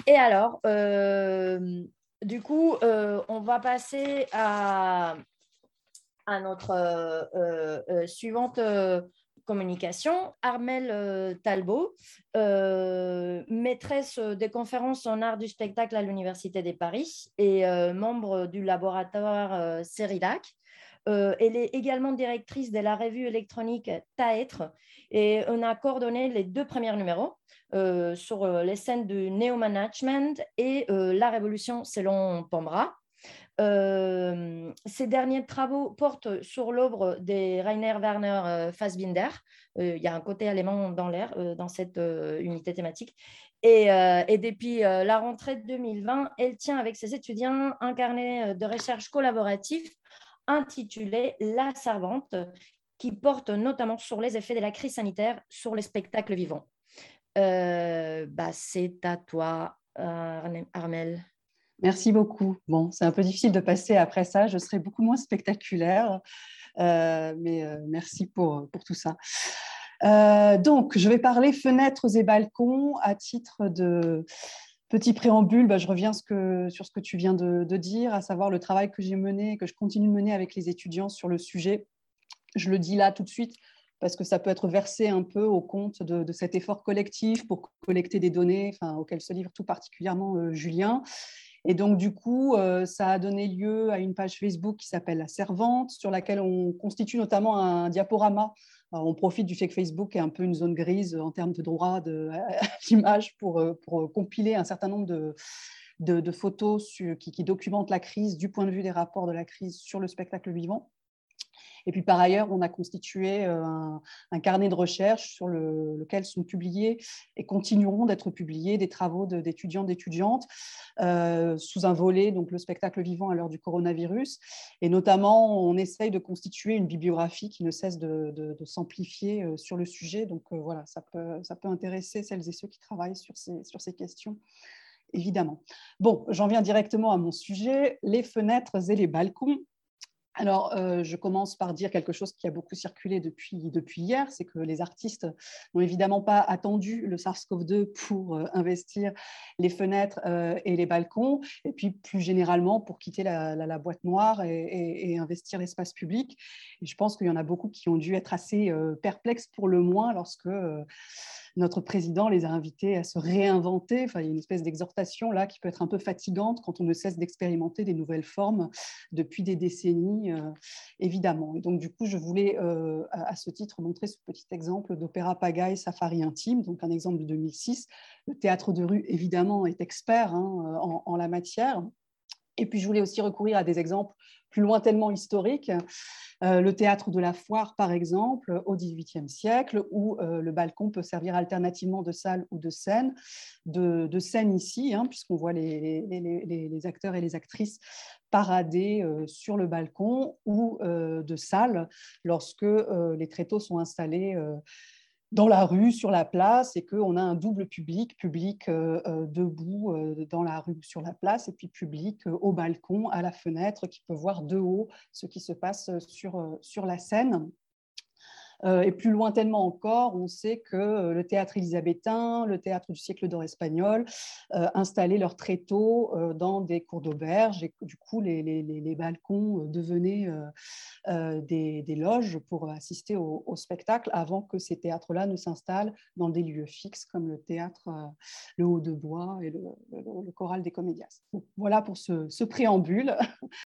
Et alors, du coup, on va passer à notre suivante communication. Armelle Talbot, maîtresse des conférences en art du spectacle à l'Université de Paris et membre du laboratoire Cérilac. Elle est également directrice de la revue électronique Taêtre et on a coordonné les 2 premiers numéros sur les scènes du néo-management et la révolution selon Pombra. Ces derniers travaux portent sur l'œuvre de Rainer Werner Fassbinder. Il y a un côté allemand dans l'air dans cette unité thématique. Et depuis la rentrée 2020, elle tient avec ses étudiants un carnet de recherche collaboratif intitulé La Servante, qui porte notamment sur les effets de la crise sanitaire sur les spectacles vivants. C'est à toi, Armelle. Merci beaucoup. Bon, c'est un peu difficile de passer après ça. Je serai beaucoup moins spectaculaire, mais merci pour tout ça. Donc, je vais parler fenêtres et balcons à titre de petit préambule. Je reviens sur ce que tu viens de dire, à savoir le travail que j'ai mené, que je continue de mener avec les étudiants sur le sujet. Je le dis là tout de suite parce que ça peut être versé un peu au compte de cet effort collectif pour collecter des données, auquel se livre tout particulièrement Julien. Et donc, du coup, ça a donné lieu à une page Facebook qui s'appelle La Servante, sur laquelle on constitue notamment un diaporama. Alors, on profite du fait que Facebook est un peu une zone grise en termes de droit d'image pour compiler un certain nombre de photos qui documentent la crise du point de vue des rapports de la crise sur le spectacle vivant. Et puis, par ailleurs, on a constitué un carnet de recherche sur lequel sont publiés et continueront d'être publiés des travaux d'étudiants, d'étudiantes sous un volet, donc le spectacle vivant à l'heure du coronavirus. Et notamment, on essaye de constituer une bibliographie qui ne cesse de s'amplifier sur le sujet. Donc, voilà, ça peut intéresser celles et ceux qui travaillent sur ces questions, évidemment. Bon, j'en viens directement à mon sujet, les fenêtres et les balcons. Alors, je commence par dire quelque chose qui a beaucoup circulé depuis hier, c'est que les artistes n'ont évidemment pas attendu le SARS-CoV-2 pour investir les fenêtres et les balcons, et puis plus généralement pour quitter la boîte noire et investir l'espace public. Et je pense qu'il y en a beaucoup qui ont dû être assez perplexes pour le moins lorsque notre président les a invités à se réinventer. Il y a une espèce d'exhortation là qui peut être un peu fatigante quand on ne cesse d'expérimenter des nouvelles formes depuis des décennies, évidemment. Et donc, du coup, je voulais à ce titre montrer ce petit exemple d'opéra pagaille Safari intime, donc un exemple de 2006. Le théâtre de rue, évidemment, est expert en la matière. Et puis, je voulais aussi recourir à des exemples plus lointainement historiques. Le théâtre de la Foire, par exemple, au XVIIIe siècle, où le balcon peut servir alternativement de salle ou de scène. De scène ici, puisqu'on voit les acteurs et les actrices parader sur le balcon, ou de salle, lorsque les tréteaux sont installés dans la rue, sur la place, et qu'on a un double public debout dans la rue, sur la place, et puis public au balcon, à la fenêtre, qui peut voir de haut ce qui se passe sur la scène. Et plus lointainement encore, on sait que le théâtre élisabétain, le théâtre du siècle d'or espagnol, installaient leurs tréteaux dans des cours d'auberge, et du coup, les balcons devenaient des loges pour assister au spectacle avant que ces théâtres-là ne s'installent dans des lieux fixes comme le théâtre Le Haut de Bois et le choral des Comédias. Bon, voilà pour ce préambule.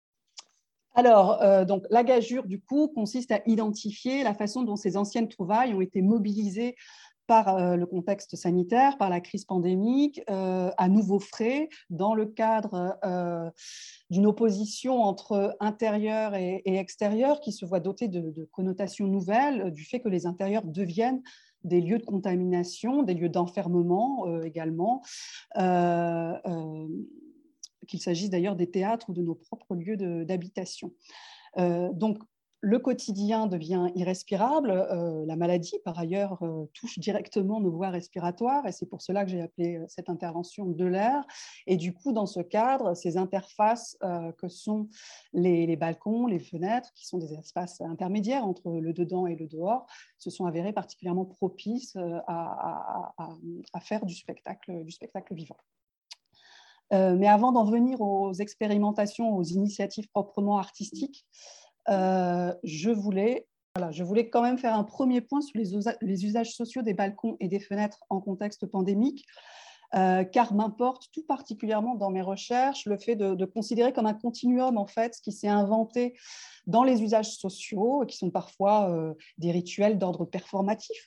Alors, donc, la gageure, du coup, consiste à identifier la façon dont ces anciennes trouvailles ont été mobilisées par le contexte sanitaire, par la crise pandémique, à nouveau frais, dans le cadre d'une opposition entre intérieur et extérieur qui se voit dotée de connotations nouvelles, du fait que les intérieurs deviennent des lieux de contamination, des lieux d'enfermement également, qu'il s'agisse d'ailleurs des théâtres ou de nos propres lieux d'habitation. Donc, le quotidien devient irrespirable. La maladie, par ailleurs, touche directement nos voies respiratoires, et c'est pour cela que j'ai appelé cette intervention de l'air. Et du coup, dans ce cadre, ces interfaces que sont les balcons, les fenêtres, qui sont des espaces intermédiaires entre le dedans et le dehors, se sont avérés particulièrement propices à faire du spectacle vivant. Mais avant d'en venir aux expérimentations, aux initiatives proprement artistiques, je voulais quand même faire un premier point sur les usages sociaux des balcons et des fenêtres en contexte pandémique, car m'importe tout particulièrement dans mes recherches le fait de considérer comme un continuum en fait ce qui s'est inventé dans les usages sociaux, qui sont parfois des rituels d'ordre performatif,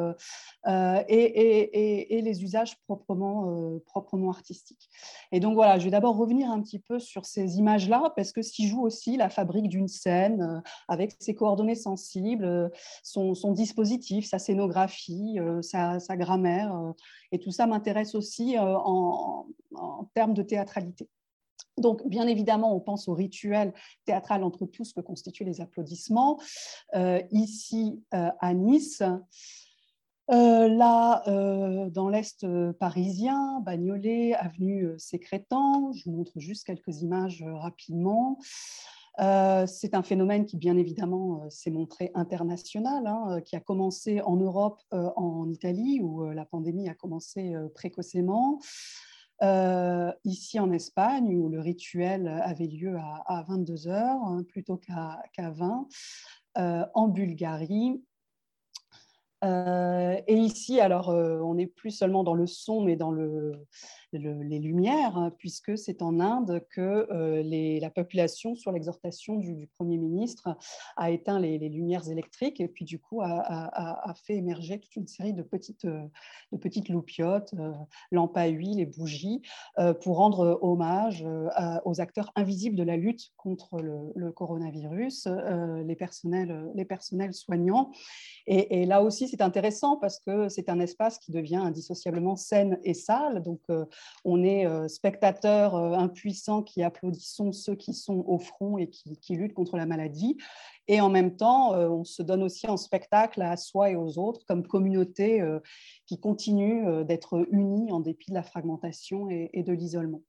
et les usages proprement artistiques. Et donc voilà, je vais d'abord revenir un petit peu sur ces images-là, parce que s'y joue aussi la fabrique d'une scène, avec ses coordonnées sensibles, son dispositif, sa scénographie, sa grammaire, et tout ça m'intéresse aussi en termes de théâtralité. Donc, bien évidemment, on pense au rituel théâtral entre tous que constituent les applaudissements. Ici, à Nice, là, dans l'Est parisien, Bagnolet, avenue Sécrétan, je vous montre juste quelques images rapidement. C'est un phénomène qui, bien évidemment, s'est montré international, qui a commencé en Europe, en Italie, où la pandémie a commencé précocement. Ici en Espagne, où le rituel avait lieu à 22 heures plutôt qu'à 20, en Bulgarie. Et ici, alors, on n'est plus seulement dans le son, mais dans les lumières, puisque c'est en Inde que la population, sur l'exhortation du Premier ministre, a éteint les lumières électriques et puis du coup a fait émerger toute une série de petites loupiottes, lampes à huile et bougies, pour rendre hommage aux acteurs invisibles de la lutte contre le coronavirus, les personnels soignants. Et là aussi, c'est intéressant parce que c'est un espace qui devient indissociablement scène et salle. Donc, on est spectateurs impuissants qui applaudissons ceux qui sont au front et qui luttent contre la maladie. Et en même temps, on se donne aussi en spectacle à soi et aux autres comme communauté qui continue d'être unie en dépit de la fragmentation et de l'isolement.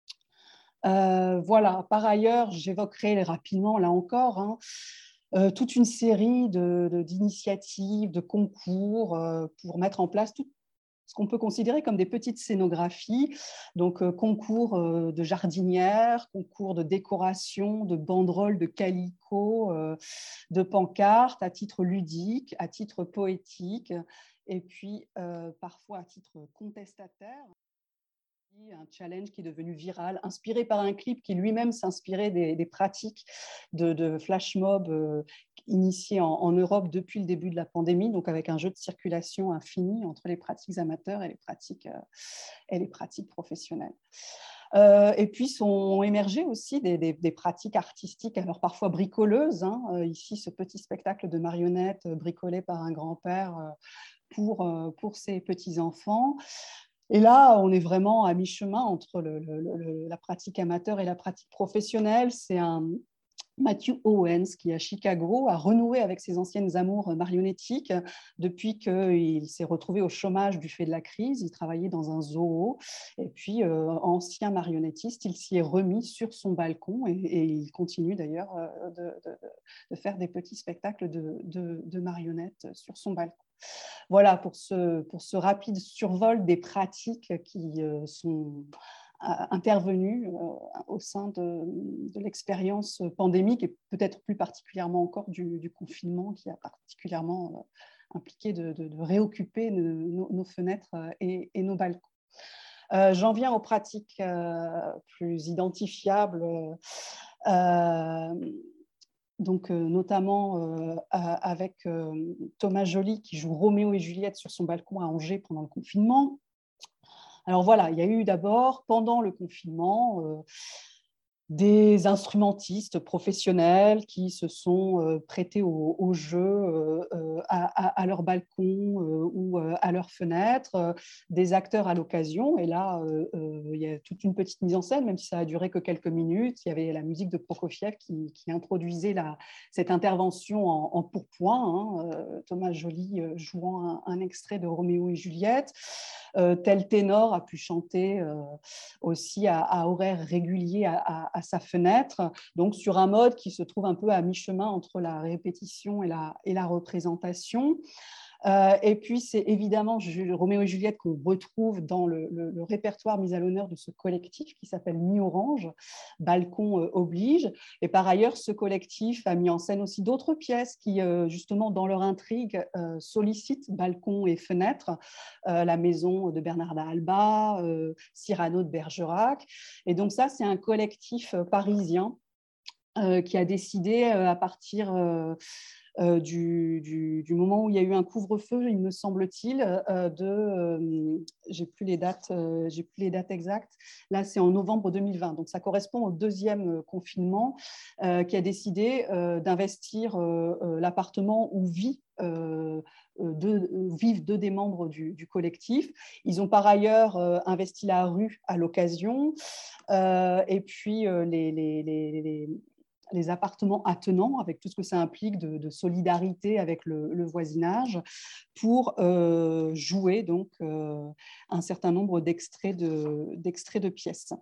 Voilà, par ailleurs, j'évoquerai rapidement, là encore, toute une série d'initiatives, de concours pour mettre en place tout ce qu'on peut considérer comme des petites scénographies, donc concours de jardinières, concours de décoration, de banderoles, de calicot, de pancartes à titre ludique, à titre poétique, et puis parfois à titre contestataire. Un challenge qui est devenu viral, inspiré par un clip qui lui-même s'inspirait des pratiques de flash mob initiées en Europe depuis le début de la pandémie, donc avec un jeu de circulation infini entre les pratiques amateurs et les pratiques professionnelles. Et puis sont émergées aussi des pratiques artistiques, alors parfois bricoleuses. Ici, ce petit spectacle de marionnettes bricolé par un grand-père pour ses petits-enfants. Et là, on est vraiment à mi-chemin entre la pratique amateur et la pratique professionnelle. C'est un Matthew Owens qui, à Chicago, a renoué avec ses anciennes amours marionnettiques depuis qu'il s'est retrouvé au chômage du fait de la crise. Il travaillait dans un zoo. Et puis, ancien marionnettiste, il s'y est remis sur son balcon et il continue d'ailleurs de faire des petits spectacles de marionnettes sur son balcon. Voilà pour ce rapide survol des pratiques qui sont intervenues au sein de l'expérience pandémique et peut-être plus particulièrement encore du confinement qui a particulièrement impliqué de réoccuper nos fenêtres et nos balcons. J'en viens aux pratiques plus identifiables. Donc, notamment avec Thomas Joly qui joue Roméo et Juliette sur son balcon à Angers pendant le confinement. Alors voilà, il y a eu d'abord, pendant le confinement, des instrumentistes professionnels qui se sont prêtés au jeu à leur balcon ou à leur fenêtre, des acteurs à l'occasion. Et là, il y a toute une petite mise en scène, même si ça a duré que quelques minutes. Il y avait la musique de Prokofiev qui introduisait cette intervention en pourpoint, Thomas Joly jouant un extrait de Roméo et Juliette. Tel ténor a pu chanter aussi à horaires réguliers à sa fenêtre, donc sur un mode qui se trouve un peu à mi-chemin entre la répétition et la représentation. Et puis, c'est évidemment Roméo et Juliette qu'on retrouve dans le répertoire mis à l'honneur de ce collectif qui s'appelle Mi-Orange, Balcon oblige. Et par ailleurs, ce collectif a mis en scène aussi d'autres pièces qui, justement, dans leur intrigue, sollicitent balcons et fenêtres. La maison de Bernarda Alba, Cyrano de Bergerac. Et donc ça, c'est un collectif parisien qui a décidé à partir du moment où il y a eu un couvre-feu, il me semble-t-il, j'ai plus les dates exactes. Là, c'est en novembre 2020, donc ça correspond au deuxième confinement, qui a décidé d'investir l'appartement où vivent deux des membres du collectif. Ils ont par ailleurs investi la rue à l'occasion, et puis les appartements attenants, avec tout ce que ça implique de solidarité avec le voisinage, pour jouer donc, un certain nombre d'extraits de pièces.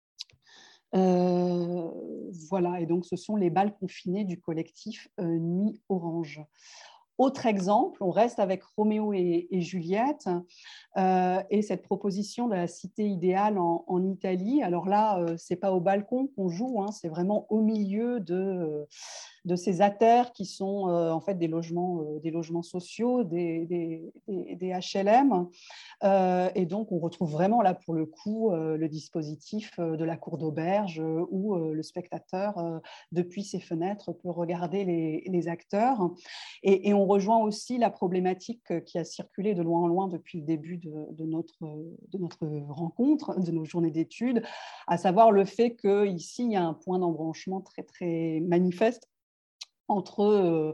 Voilà, et donc ce sont les bals confinés du collectif Nuit Orange. Autre exemple, on reste avec Roméo et Juliette et cette proposition de la cité idéale en Italie. Alors là, ce n'est pas au balcon qu'on joue, hein, c'est vraiment au milieu de ces attères qui sont en fait des logements sociaux, des HLM. Et donc, on retrouve vraiment là, pour le coup, le dispositif de la cour d'auberge où le spectateur, depuis ses fenêtres, peut regarder les acteurs. Et on rejoint aussi la problématique qui a circulé de loin en loin depuis le début de notre rencontre, de nos journées d'études, à savoir le fait qu'ici, il y a un point d'embranchement très, très manifeste entre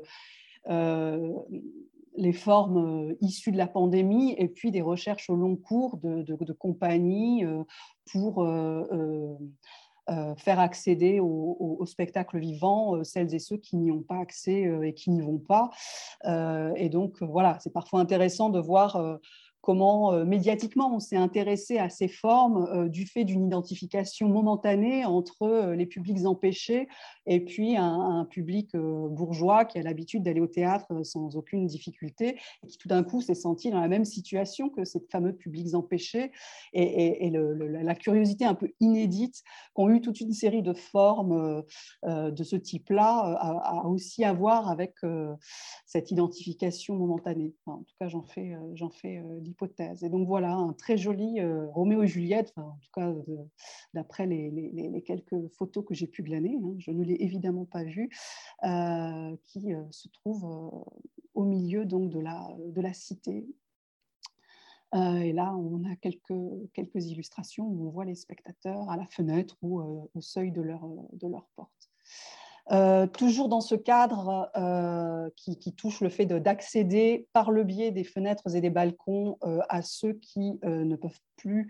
les formes issues de la pandémie et puis des recherches au long cours de compagnies pour faire accéder au spectacle vivant celles et ceux qui n'y ont pas accès et qui n'y vont pas. Et donc, voilà, c'est parfois intéressant de voir comment médiatiquement on s'est intéressé à ces formes du fait d'une identification momentanée entre les publics empêchés et puis un public bourgeois qui a l'habitude d'aller au théâtre sans aucune difficulté et qui tout d'un coup s'est senti dans la même situation que ces fameux publics empêchés et la curiosité un peu inédite qu'ont eu toute une série de formes de ce type-là a aussi à voir avec cette identification momentanée. Enfin, en tout cas, j'en fais l'hypothèse. Et donc voilà, un très joli Roméo et Juliette, enfin, en tout cas d'après les quelques photos que j'ai pu glaner, hein, je ne l'ai évidemment pas vu, qui se trouve au milieu donc, de la cité. Et là, on a quelques illustrations où on voit les spectateurs à la fenêtre ou au seuil de leur porte. Toujours dans ce cadre qui touche le fait d'accéder par le biais des fenêtres et des balcons à ceux qui ne peuvent plus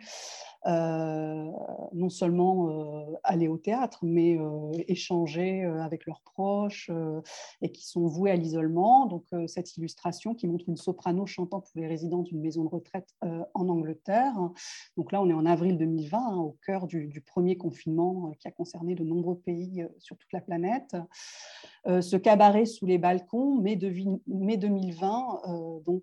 non seulement aller au théâtre, mais échanger avec leurs proches et qui sont voués à l'isolement. Donc cette illustration qui montre une soprano chantant pour les résidents d'une maison de retraite en Angleterre. Donc là, on est en avril 2020, hein, au cœur du premier confinement qui a concerné de nombreux pays sur toute la planète. Ce cabaret sous les balcons, mai 2020, donc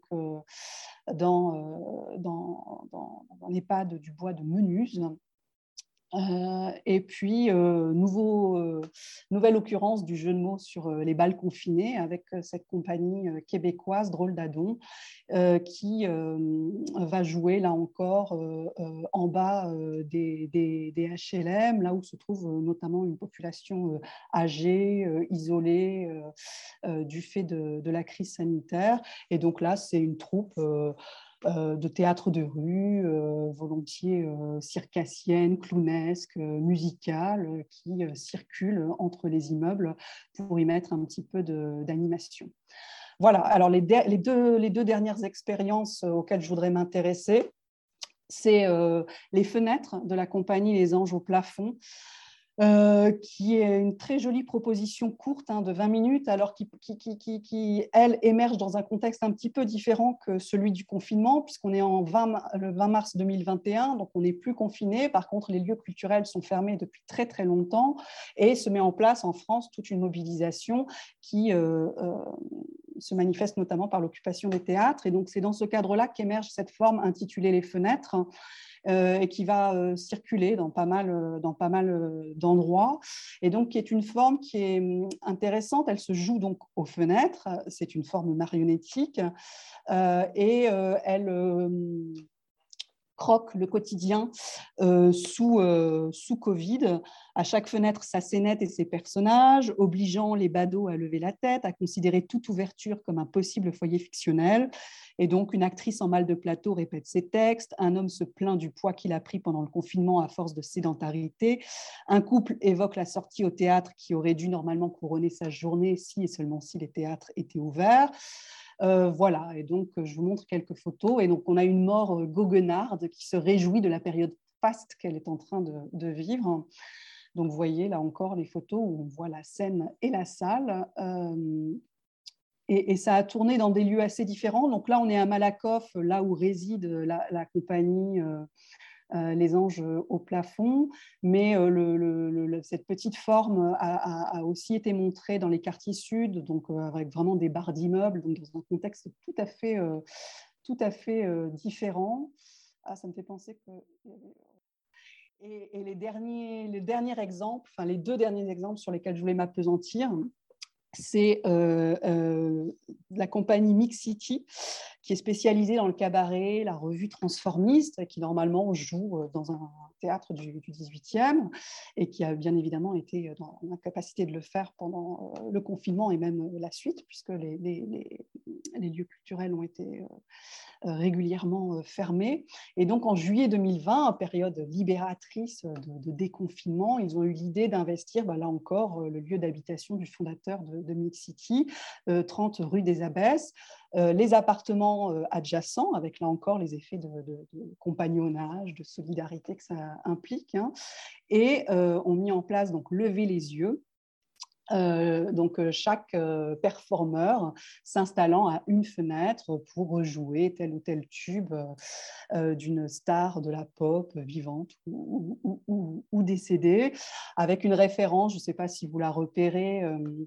dans l'EHPAD du Bois de Menuz. Et puis, nouvelle occurrence du jeu de mots sur les bals confinés avec cette compagnie québécoise, Drôle d'Adon, qui va jouer là encore en bas des HLM, là où se trouve notamment une population âgée, isolée du fait de la crise sanitaire. Et donc là, c'est une troupe de théâtre de rue, volontiers circassienne, clownesque, musicale, qui circule entre les immeubles pour y mettre un petit peu d'animation. Voilà, alors les deux dernières expériences auxquelles je voudrais m'intéresser, c'est les fenêtres de la compagnie Les Anges au plafond, qui est une très jolie proposition courte de 20 minutes, alors qui, elle, émerge dans un contexte un petit peu différent que celui du confinement, puisqu'on est le 20 mars 2021, donc on n'est plus confiné. Par contre, les lieux culturels sont fermés depuis très, très longtemps et se met en place en France toute une mobilisation qui se manifeste notamment par l'occupation des théâtres. Et donc, c'est dans ce cadre-là qu'émerge cette forme intitulée Les Fenêtres, et qui va circuler dans pas mal d'endroits, et donc qui est une forme qui est intéressante. Elle se joue donc aux fenêtres, c'est une forme marionnettique, et elle croque le quotidien sous Covid. À chaque fenêtre, sa scénette et ses personnages, obligeant les badauds à lever la tête, à considérer toute ouverture comme un possible foyer fictionnel. Et donc, une actrice en mal de plateau répète ses textes, un homme se plaint du poids qu'il a pris pendant le confinement à force de sédentarité, un couple évoque la sortie au théâtre qui aurait dû normalement couronner sa journée si et seulement si les théâtres étaient ouverts. Voilà, et donc je vous montre quelques photos. Et donc, on a une mort goguenarde qui se réjouit de la période faste qu'elle est en train de vivre. Donc, vous voyez là encore les photos où on voit la scène et la salle. Et ça a tourné dans des lieux assez différents. Donc là, on est à Malakoff, là où réside la compagnie Les Anges au plafond, mais cette petite forme a aussi été montrée dans les quartiers sud, donc avec vraiment des barres d'immeubles, donc dans un contexte tout à fait différent. Ah, ça me fait penser que... Et les derniers exemples, enfin les deux derniers exemples sur lesquels je voulais m'appesantir, c'est la compagnie Mix City, qui est spécialisée dans le cabaret, la revue transformiste, qui normalement joue dans un théâtre du 18e et qui a bien évidemment été dans la capacité de le faire pendant le confinement et même la suite, puisque les lieux culturels ont été régulièrement fermés. Et donc, en juillet 2020, période libératrice de déconfinement, ils ont eu l'idée d'investir, là encore, le lieu d'habitation du fondateur de Mix City, 30 rue des Abbesses, les appartements adjacents, avec là encore les effets de compagnonnage, de solidarité que ça implique, et ont mis en place donc Lever les yeux. Donc chaque performeur s'installant à une fenêtre pour rejouer tel ou tel tube d'une star de la pop vivante ou décédée, avec une référence, je ne sais pas si vous la repérez,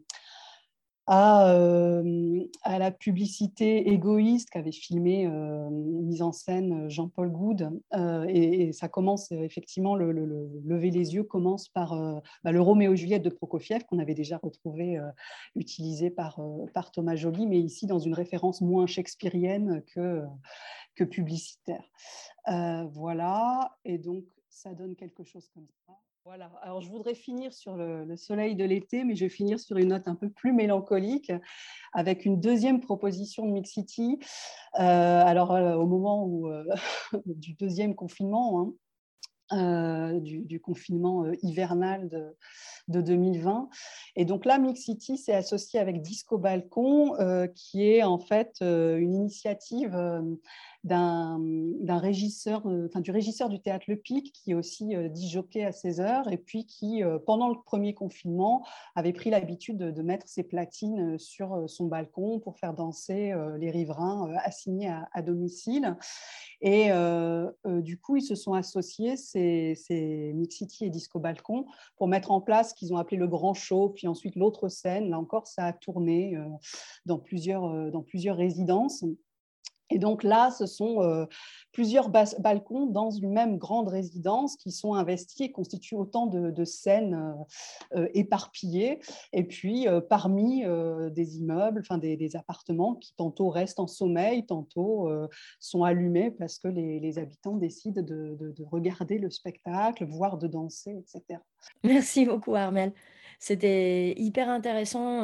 à la publicité égoïste qu'avait filmé, mise en scène Jean-Paul Goude. Et ça commence effectivement, le Lever les yeux commence par le Roméo et Juliette de Prokofiev, qu'on avait déjà retrouvé utilisé par Thomas Joly, mais ici dans une référence moins shakespearienne que publicitaire. Voilà, et donc ça donne quelque chose comme ça. Voilà, alors je voudrais finir sur le soleil de l'été, mais je vais finir sur une note un peu plus mélancolique, avec une deuxième proposition de Mix City. Au moment du deuxième confinement, du confinement hivernal de 2020. Et donc là, Mix City s'est associé avec Disco Balcon, qui est en fait une initiative d'un régisseur, du régisseur du théâtre Le Pic, qui est aussi disjockey à 16 heures, et puis qui, pendant le premier confinement, avait pris l'habitude de mettre ses platines sur son balcon pour faire danser les riverains assignés à domicile. Et du coup, ils se sont associés, c'est Mix City et Disco Balcon, pour mettre en place ce qu'ils ont appelé le grand show, puis ensuite l'autre scène. Là encore, ça a tourné dans plusieurs résidences. Et donc là, ce sont plusieurs balcons dans une même grande résidence qui sont investis et constituent autant de scènes éparpillées. Et puis, parmi des immeubles, des appartements qui tantôt restent en sommeil, tantôt sont allumés parce que les habitants décident de regarder le spectacle, voire de danser, etc. Merci beaucoup, Armel. C'était hyper intéressant,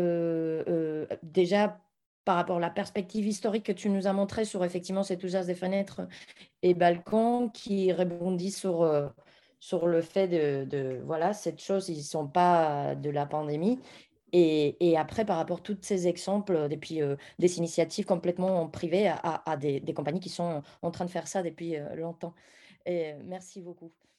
déjà par rapport à la perspective historique que tu nous as montrée sur effectivement cet usage des fenêtres et balcons qui rebondit sur le fait voilà, cette chose, ils ne sont pas de la pandémie. Et après, par rapport à tous ces exemples, depuis des initiatives complètement privées à des compagnies qui sont en train de faire ça depuis longtemps. Et, merci beaucoup.